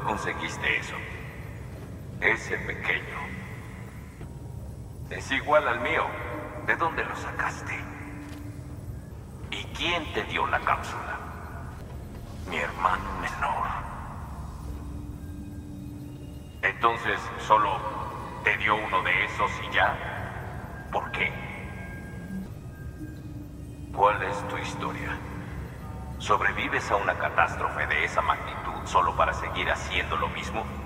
conseguiste eso? Ese pequeño. Es igual al mío. ¿De dónde lo sacaste? ¿Y quién te dio la cápsula? Mi hermano menor. Entonces, ¿solo te dio uno de esos y ya? ¿Por qué? ¿Cuál es tu historia? ¿Sobrevives a una catástrofe de esa magnitud solo para seguir haciendo lo mismo?